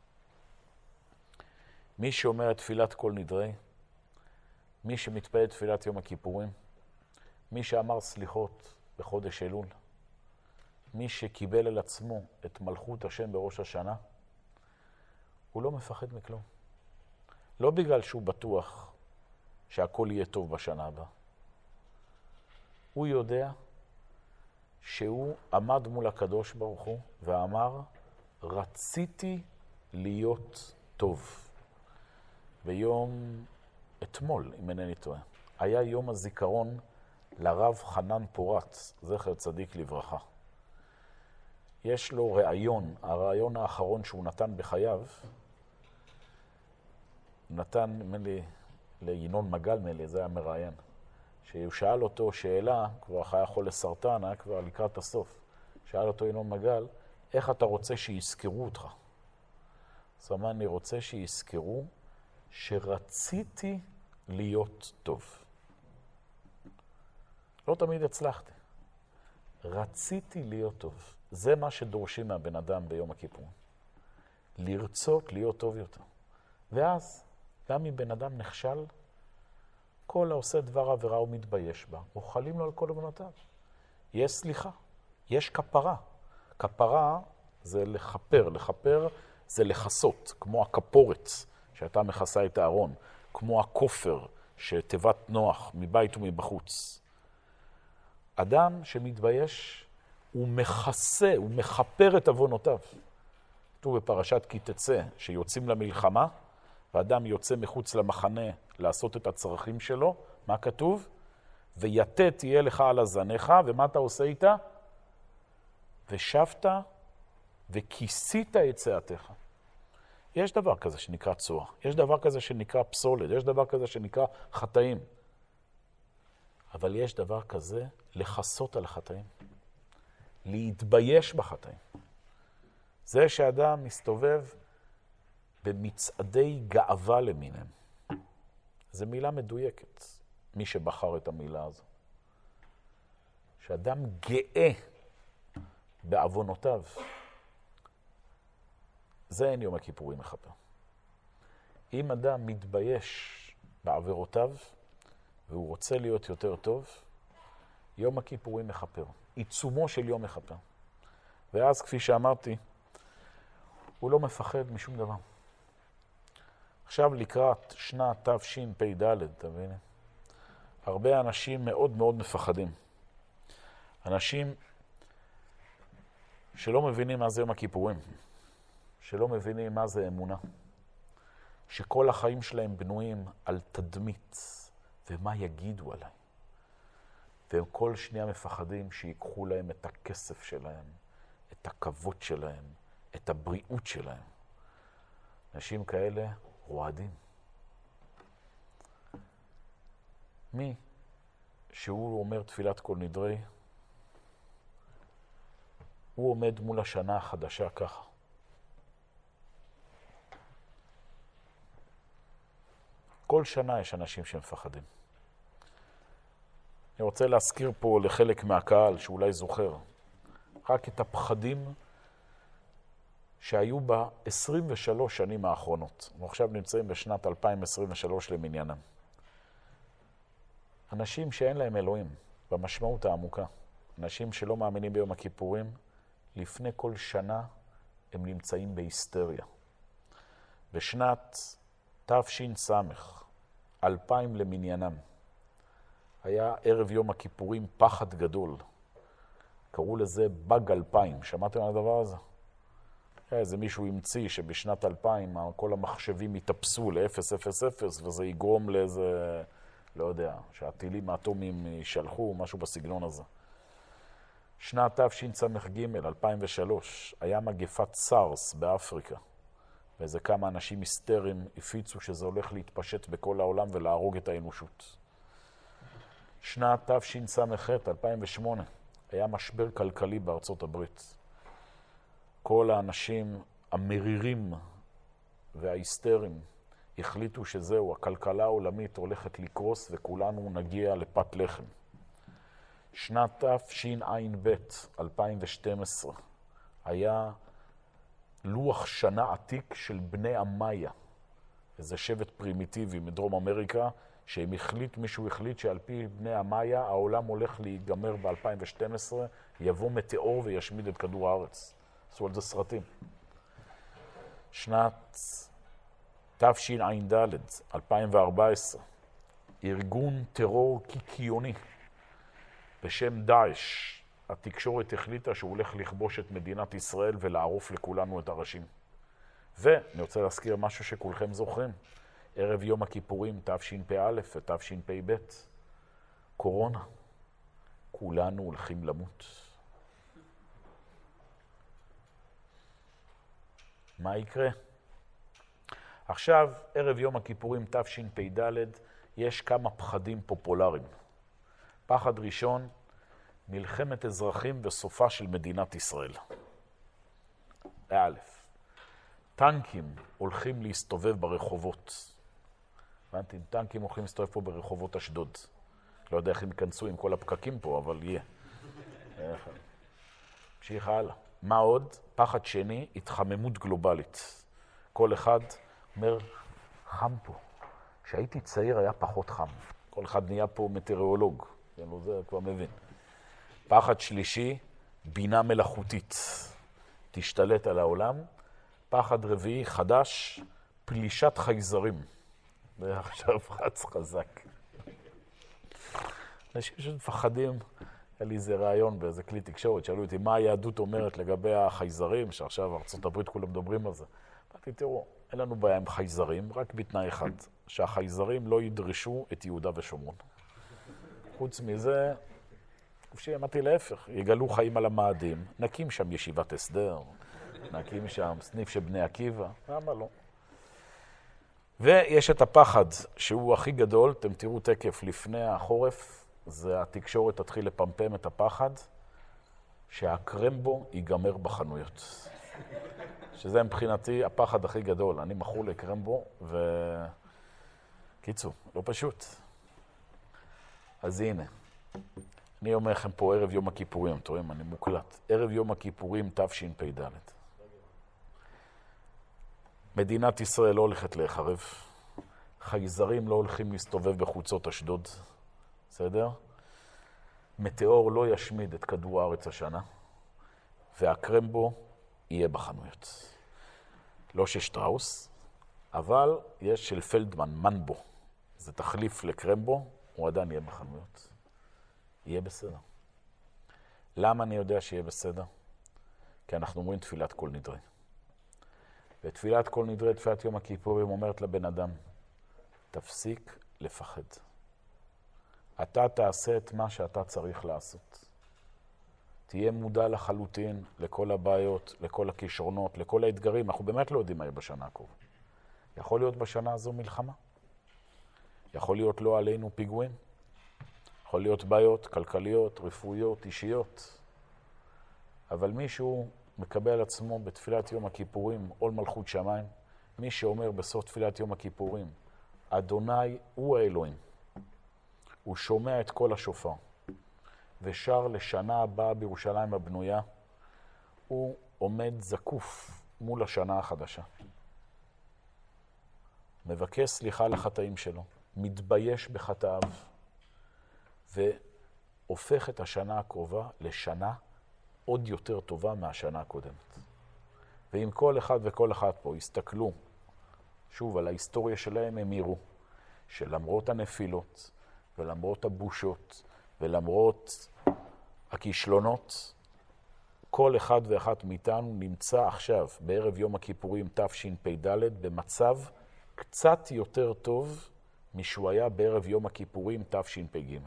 מי שאומר את תפילת כל נדרי, מי שמתפלל תפילת יום הכיפורים, מי שאמר סליחות בחודש אלול, מי שקיבל על עצמו את מלכות השם בראש השנה, הוא לא מפחד מכלום. לא בגלל שהוא בטוח שהכל יהיה טוב בשנה הבאה. הוא יודע שהוא עמד מול הקדוש ברוך הוא ואמר, רציתי להיות טוב. ביום אתמול, אם אינני טועה, היה יום הזיכרון לרב חנן פורץ, זכר צדיק לברכה. יש לו ראיון, הראיון האחרון שהוא נתן בחייו, נתן לינון מגל זה היה מראיין, שהוא שאל אותו שאלה, כבר היה חולה סרטן, היה כבר לקראת הסוף, שאל אותו ינון מגל, איך אתה רוצה שיזכרו אותך? אז אמר, אני רוצה שיזכרו שרציתי להיות טוב. לא תמיד הצלחתי. רציתי להיות טוב. זה מה שדורשים מהבן אדם ביום הכיפור. לרצות להיות טוב יותר. ואז, גם אם בן אדם נכשל, כל העושה דבר עבירה הוא מתבייש בה. מוחלים לו על כל עוונותיו. יש סליחה. יש כפרה. כפרה זה לחפר. לחפר זה לחסות, כמו הכפורת שהייתה מכסה את הארון. כמו הכופר שתיבת נוח מבית ומבחוץ. אדם שמתבייש הוא מכסה, הוא מחפר את עוונותיו. כתוב בפרשת כי תצא שיוצאים למלחמה, ואדם יוצא מחוץ למחנה לעשות את הצרכים שלו, מה כתוב? ויתת תהיה לך על הזנך, ומה אתה עושה איתה? ושבת וכיסית את צאתך. יש דבר כזה שנקרא צועה, יש דבר כזה שנקרא פסולת, יש דבר כזה שנקרא חטאים. אבל יש דבר כזה לחסות על החטאים. להתבייש בחטאים. זה שאדם מסתובב במצעדי גאווה למיניהם. זו מילה מדויקת, מי שבחר את המילה הזו. שאדם גאה בעוונותיו. זה אין יום הכיפורים מחפר. אם אדם מתבייש בעבירותיו, והוא רוצה להיות יותר טוב, יום הכיפורים מחפר. עיצומו של יום מחפר. ואז, כפי שאמרתי, הוא לא מפחד משום דבר. עכשיו לקראת שנת תשפ"ד, תביני, הרבה אנשים מאוד מאוד מפחדים. אנשים שלא מבינים מה זה יום הכיפורים, שלא מבינים מה זה אמונה, שכל החיים שלהם בנויים על תדמית, ומה יגידו עליי. והם כל שניה מפחדים שיקחו להם את הכסף שלהם, את הכבוד שלהם, את הבריאות שלהם. אנשים כאלה רועדים. מי שהוא אומר תפילת כל נדרי, הוא עומד מול השנה החדשה ככה. כל שנה יש אנשים שמפחדים. אני רוצה להזכיר פה לחלק מהקהל שאולי זוכר, רק את הפחדים שהיו ב-23 שנים האחרונות. אנחנו עכשיו נמצאים בשנת 2023 למניינם. אנשים שאין להם אלוהים, במשמעות העמוקה. אנשים שלא מאמינים ביום הכיפורים, לפני כל שנה הם נמצאים בהיסטריה. בשנת תש"ס, 2000 למניינם, היה ערב יום הכיפורים פחד גדול. קראו לזה בג 2000. שמעתם על הדבר הזה? איזה מישהו המציא שבשנת 2000 כל המחשבים יתאפסו ל-000 וזה יגרום לאיזה, לא יודע, שהטילים האטומיים ישלחו, משהו בסגנון הזה. שנת תשס"ג, 2003, היה מגפת סארס באפריקה. ואיזה כמה אנשים היסטריים הפיצו שזה הולך להתפשט בכל העולם ולהרוג את האנושות. שנת תשס"ח, 2008, היה משבר כלכלי בארצות הברית. כל האנשים המרירים וההיסטריים החליטו שזהו, הכלכלה העולמית הולכת לקרוס וכולנו נגיע לפת לחם. שנת תשע"ב, 2012, היה לוח שנה עתיק של בני המאיה, איזה שבט פרימיטיבי מדרום אמריקה, מישהו החליט שעל פי בני המאיה העולם הולך להיגמר ב-2012, יבוא מטאור וישמיד את כדור הארץ. עשו על זה סרטים. שנת תשע"ד, 2014, ארגון טרור קיקיוני בשם דאעש, התקשורת החליטה שהוא הולך לכבוש את מדינת ישראל ולערוף לכולנו את הראשים. ואני רוצה להזכיר משהו שכולכם זוכרים. ערב יום הכיפורים, תשפ"א ותשפ"ב, קורונה. כולנו הולכים למות. מה יקרה? עכשיו, ערב יום הכיפורים, תשפ"ד, יש כמה פחדים פופולריים. פחד ראשון, מלחמת אזרחים וסופה של מדינת ישראל. א', טנקים הולכים להסתובב ברחובות. הבנתי, טנקים הולכים להסתובב פה ברחובות אשדוד. לא יודע איך הם ייכנסו עם כל הפקקים פה, אבל יהיה. המשיך הלאה. מה עוד? פחד שני, התחממות גלובלית. כל אחד אומר, חם פה. כשהייתי צעיר היה פחות חם. כל אחד נהיה פה מטאורולוג. זה כבר מבין. פחד שלישי, בינה מלאכותית. תשתלט על העולם. פחד רביעי, חדש, פלישת חייזרים. ועכשיו רץ חזק. אנשים שמפחדים, היה לי איזה רעיון באיזה כלי תקשורת, שאלו אותי מה היהדות אומרת לגבי החייזרים, שעכשיו ארצות הברית כולם מדברים על זה. אמרתי, תראו, אין לנו בעיה עם חייזרים, רק בתנאי אחד, שהחייזרים לא ידרשו את יהודה ושומרון. חוץ מזה, אמרתי להפך, יגלו חיים על המאדים, נקים שם ישיבת הסדר, נקים שם סניף של בני עקיבא, למה לא? ויש את הפחד שהוא הכי גדול, אתם תראו תקף לפני החורף, זה התקשורת תתחיל לפמפם את הפחד, שהקרמבו ייגמר בחנויות. שזה מבחינתי הפחד הכי גדול, אני מכור לקרמבו, קיצור, לא פשוט. אז הנה, אני אומר לכם פה ערב יום הכיפורים, אתם רואים, אני מוקלט. ערב יום הכיפורים תשפ"ד. מדינת ישראל לא הולכת להיחרב. חייזרים לא הולכים להסתובב בחוצות אשדוד. בסדר? מטאור לא ישמיד את כדור הארץ השנה, והקרמבו יהיה בחנויות. לא של שטראוס, אבל יש של פלדמן, מנבו. זה תחליף לקרמבו, הוא עדיין יהיה בחנויות. יהיה בסדר. למה אני יודע שיהיה בסדר? כי אנחנו אומרים תפילת כל נדרי. ותפילת כל נדרי, תפילת יום הכיפורים, אומרת לבן אדם, תפסיק לפחד. אתה תעשה את מה שאתה צריך לעשות. תהיה מודע לחלוטין לכל הבעיות, לכל הכישרונות, לכל האתגרים. אנחנו באמת לא יודעים מה יהיה בשנה הקרובה. יכול להיות בשנה הזו מלחמה. יכול להיות לא עלינו פיגועים. יכול להיות בעיות כלכליות, רפואיות, אישיות. אבל מישהו מקבל על עצמו בתפילת יום הכיפורים עול מלכות שמיים. מי שאומר בסוף תפילת יום הכיפורים, אדוני הוא האלוהים. הוא שומע את כל השופר. ושר לשנה הבאה בירושלים הבנויה, הוא עומד זקוף מול השנה החדשה. מבקש סליחה לחטאים שלו, מתבייש בחטאיו, והופך את השנה הקרובה לשנה עוד יותר טובה מהשנה הקודמת. ואם כל אחד וכל אחת פה יסתכלו, שוב, על ההיסטוריה שלהם, הם יראו שלמרות הנפילות, ולמרות הבושות, ולמרות הכישלונות, כל אחד ואחת מאיתנו נמצא עכשיו, בערב יום הכיפורים תשפ"ד, במצב קצת יותר טוב משהוא היה בערב יום הכיפורים תשפ"ג.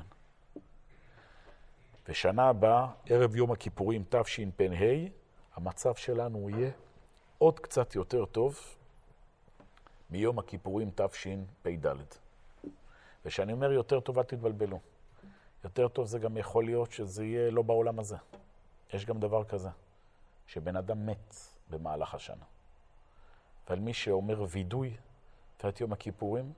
ושנה הבאה, ערב יום הכיפורים תשפ"ה, המצב שלנו יהיה עוד קצת יותר טוב מיום הכיפורים תשפ"ד. ושאני אומר יותר טוב, אל תתבלבלו. יותר טוב זה גם יכול להיות שזה יהיה לא בעולם הזה. יש גם דבר כזה, שבן אדם מת במהלך השנה. אבל מי שאומר וידוי תפילת יום הכיפורים,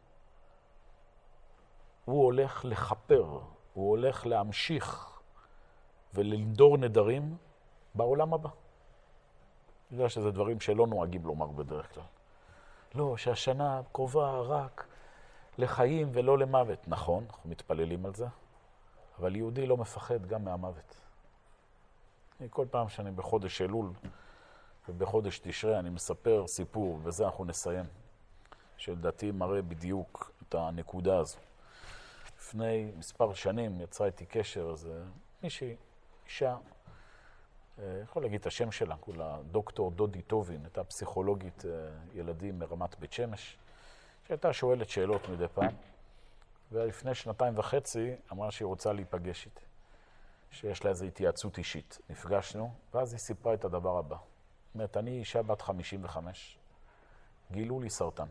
הוא הולך לחפר, הוא הולך להמשיך ולנדור נדרים בעולם הבא. אני יודע שזה דברים שלא נוהגים לומר בדרך כלל. לא, שהשנה קרובה רק לחיים ולא למוות. נכון, אנחנו מתפללים על זה, אבל יהודי לא מפחד גם מהמוות. כל פעם שאני בחודש אלול ובחודש תשרי אני מספר סיפור, וזה אנחנו נסיים, שלדעתי מראה בדיוק את הנקודה הזו. לפני מספר שנים יצרה איתי קשר, אז מישהי, אישה, יכול להגיד את השם שלה, כולה דוקטור דודי טובין, הייתה פסיכולוגית ילדים מרמת בית שמש, שהייתה שואלת שאלות מדי פעם, ולפני 2.5 אמרה שהיא רוצה להיפגש איתי, שיש לה איזו התייעצות אישית. נפגשנו, ואז היא סיפרה את הדבר הבא. זאת אומרת, אני אישה בת 55, גילו לי סרטן.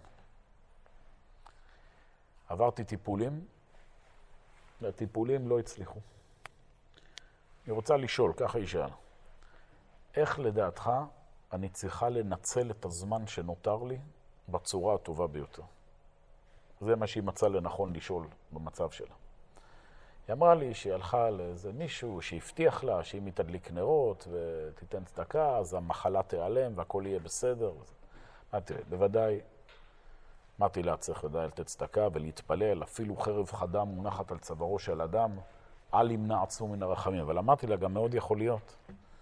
עברתי טיפולים, והטיפולים לא הצליחו. היא רוצה לשאול, ככה היא שאלה. איך לדעתך אני צריכה לנצל את הזמן שנותר לי בצורה הטובה ביותר? זה מה שהיא מצאה לנכון לשאול במצב שלה. היא אמרה לי שהיא הלכה לאיזה מישהו שהבטיח לה שאם היא תדליק נרות ותיתן צדקה, אז המחלה תיעלם והכל יהיה בסדר. אמרתי, בוודאי, אמרתי לה, צריך לדעת לתת צדקה ולהתפלל, אפילו חרב חדה מונחת על צווארו של אדם, אל ימנע עצמו מן הרחמים. אבל אמרתי לה, גם מאוד יכול להיות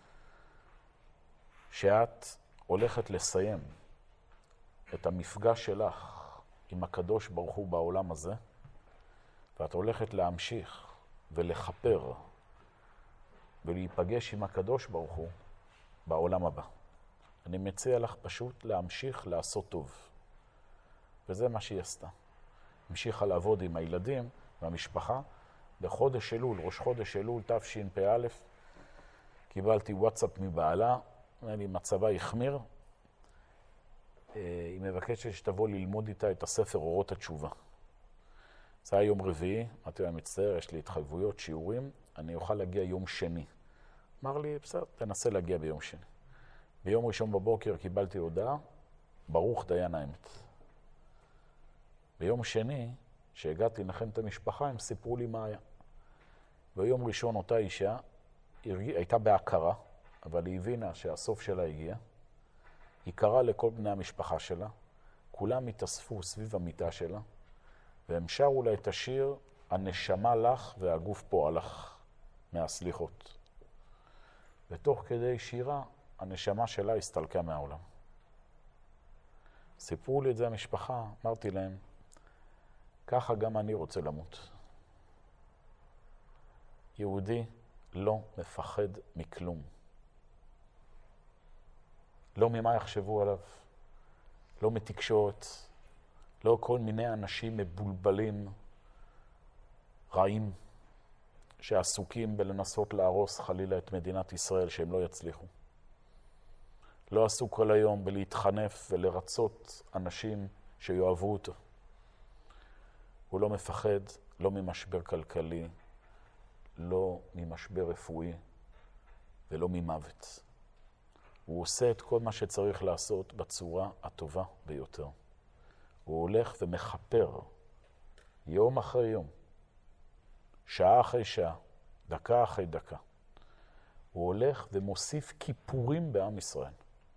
שאת הולכת לסיים את המפגש שלך עם הקדוש ברוך הוא בעולם הזה, ואת הולכת להמשיך ולחפר ולהיפגש עם הקדוש ברוך הוא בעולם הבא. אני מציע לך פשוט להמשיך לעשות טוב. וזה מה שהיא עשתה. המשיכה לעבוד עם הילדים והמשפחה. בחודש אלול, ראש חודש אלול, תשפ"א, קיבלתי וואטסאפ מבעלה, אמר לי, מצבה החמיר. היא מבקשת שתבוא ללמוד איתה את הספר אורות התשובה. זה היה יום רביעי, אמרתי לה, מצטער, יש לי התחייבויות, שיעורים, אני אוכל להגיע יום שני. אמר לי, בסדר, תנסה להגיע ביום שני. ביום ראשון בבוקר קיבלתי הודעה, ברוך דיין האמת. ביום שני, שהגעתי לנחם את המשפחה, הם סיפרו לי מה היה. ביום ראשון אותה אישה, הייתה בהכרה, אבל היא הבינה שהסוף שלה הגיע. היא קראה לכל בני המשפחה שלה, כולם התאספו סביב המיטה שלה, והם שרו לה את השיר, הנשמה לך והגוף פועלך, מהסליחות. ותוך כדי שירה, הנשמה שלה הסתלקה מהעולם. סיפרו לי את זה המשפחה, אמרתי להם, ככה גם אני רוצה למות. יהודי לא מפחד מכלום. לא ממה יחשבו עליו, לא מתקשורת, לא כל מיני אנשים מבולבלים, רעים, שעסוקים בלנסות להרוס חלילה את מדינת ישראל, שהם לא יצליחו. לא עסוק כל היום בלהתחנף ולרצות אנשים שיואבו אותו. הוא לא מפחד, לא ממשבר כלכלי, לא ממשבר רפואי ולא ממוות. הוא עושה את כל מה שצריך לעשות בצורה הטובה ביותר. הוא הולך ומחפר יום אחרי יום, שעה אחרי שעה, דקה אחרי דקה. הוא הולך ומוסיף כיפורים בעם ישראל.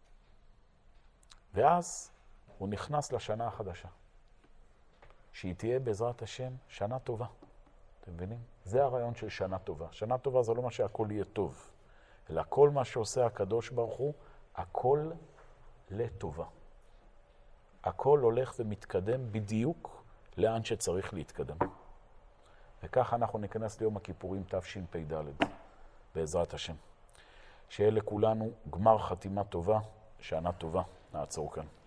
ואז הוא נכנס לשנה החדשה. שהיא תהיה בעזרת השם שנה טובה. אתם מבינים? זה הרעיון של שנה טובה. שנה טובה זה לא מה שהכל יהיה טוב, אלא כל מה שעושה הקדוש ברוך הוא, הכל לטובה. הכל הולך ומתקדם בדיוק לאן שצריך להתקדם. וכך אנחנו ניכנס ליום הכיפורים תשפ"ד, בעזרת השם. שיהיה לכולנו גמר חתימה טובה, שנה טובה. נעצור כאן.